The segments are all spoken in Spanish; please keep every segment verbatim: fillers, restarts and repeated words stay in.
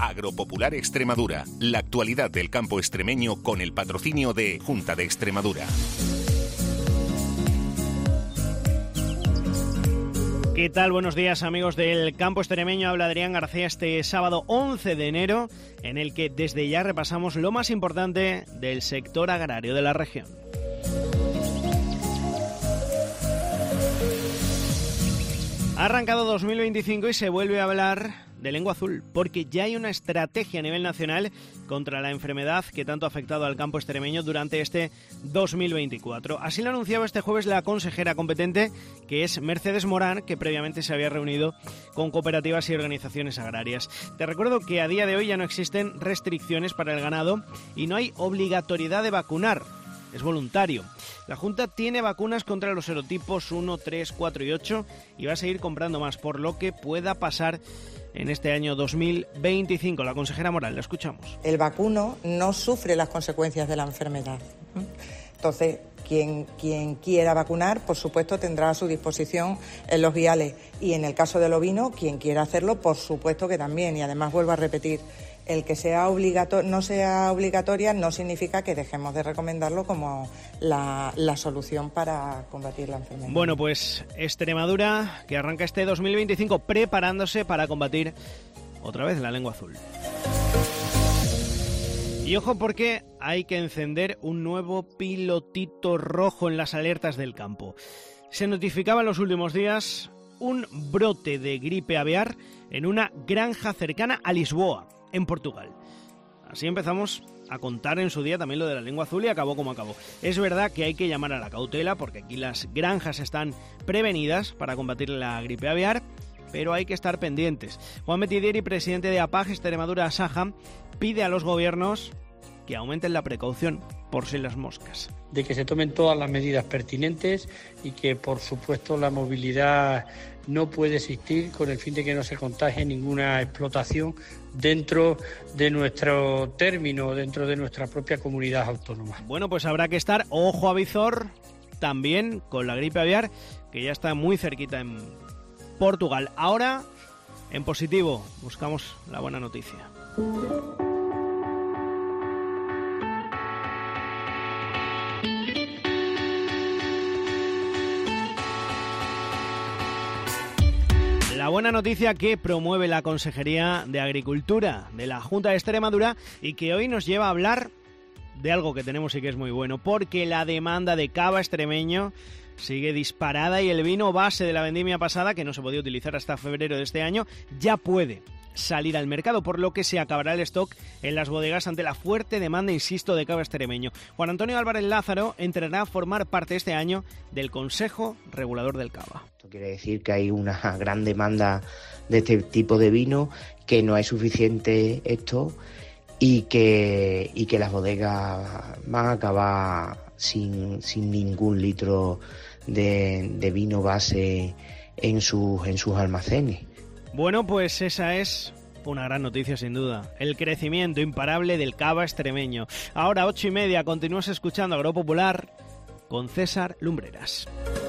Agropopular Extremadura, la actualidad del campo extremeño con el patrocinio de Junta de Extremadura. ¿Qué tal? Buenos días, amigos del campo extremeño. Habla Adrián García este sábado once de enero, en el que desde ya repasamos lo más importante del sector agrario de la región. Ha arrancado dos mil veinticinco y se vuelve a hablar de lengua azul, porque ya hay una estrategia a nivel nacional contra la enfermedad que tanto ha afectado al campo extremeño durante este dos mil veinticuatro. Así lo anunciaba este jueves la consejera competente, que es Mercedes Morán, que previamente se había reunido con cooperativas y organizaciones agrarias. Te recuerdo que a día de hoy ya no existen restricciones para el ganado y no hay obligatoriedad de vacunar. Es voluntario. La Junta tiene vacunas contra los serotipos uno, tres, cuatro y ocho y va a seguir comprando más, por lo que pueda pasar en este año dos mil veinticinco. La consejera Morán, la escuchamos. El vacuno no sufre las consecuencias de la enfermedad. Entonces, quien, quien quiera vacunar, por supuesto, tendrá a su disposición en los viales. Y en el caso del ovino, quien quiera hacerlo, por supuesto que también. Y además, vuelvo a repetir, el que sea obligato- no sea obligatoria no significa que dejemos de recomendarlo como la, la solución para combatir la enfermedad. Bueno, pues Extremadura, que arranca este dos mil veinticinco preparándose para combatir otra vez la lengua azul. Y ojo, porque hay que encender un nuevo pilotito rojo en las alertas del campo. Se notificaba en los últimos días un brote de gripe aviar en una granja cercana a Lisboa, en Portugal. Así empezamos a contar en su día también lo de la lengua azul y acabó como acabó. Es verdad que hay que llamar a la cautela porque aquí las granjas están prevenidas para combatir la gripe aviar, pero hay que estar pendientes. Juan Metidieri, presidente de APAG Extremadura Saja, pide a los gobiernos que aumenten la precaución por si las moscas. De que se tomen todas las medidas pertinentes y que, por supuesto, la movilidad no puede existir con el fin de que no se contagie ninguna explotación dentro de nuestro término, dentro de nuestra propia comunidad autónoma. Bueno, pues habrá que estar ojo a visor también con la gripe aviar, que ya está muy cerquita en Portugal. Ahora, en positivo, buscamos la buena noticia. La buena noticia que promueve la Consejería de Agricultura de la Junta de Extremadura y que hoy nos lleva a hablar de algo que tenemos y que es muy bueno, porque la demanda de cava extremeño sigue disparada y el vino base de la vendimia pasada, que no se podía utilizar hasta febrero de este año, ya puede salir al mercado, por lo que se acabará el stock en las bodegas ante la fuerte demanda, insisto, de cava extremeño. Juan Antonio Álvarez Lázaro entrará a formar parte este año del Consejo Regulador del Cava. Esto quiere decir que hay una gran demanda de este tipo de vino, que no hay suficiente esto y que, y que las bodegas van a acabar sin, sin ningún litro de, de vino base en sus, en sus almacenes. Bueno, pues esa es una gran noticia sin duda. El crecimiento imparable del cava extremeño. Ahora, ocho y media, continúas escuchando Agropopular con César Lumbreras.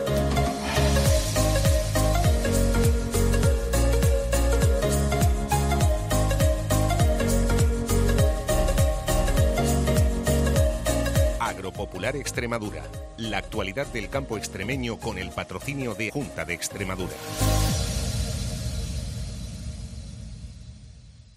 Agropopular Extremadura, la actualidad del campo extremeño con el patrocinio de Junta de Extremadura.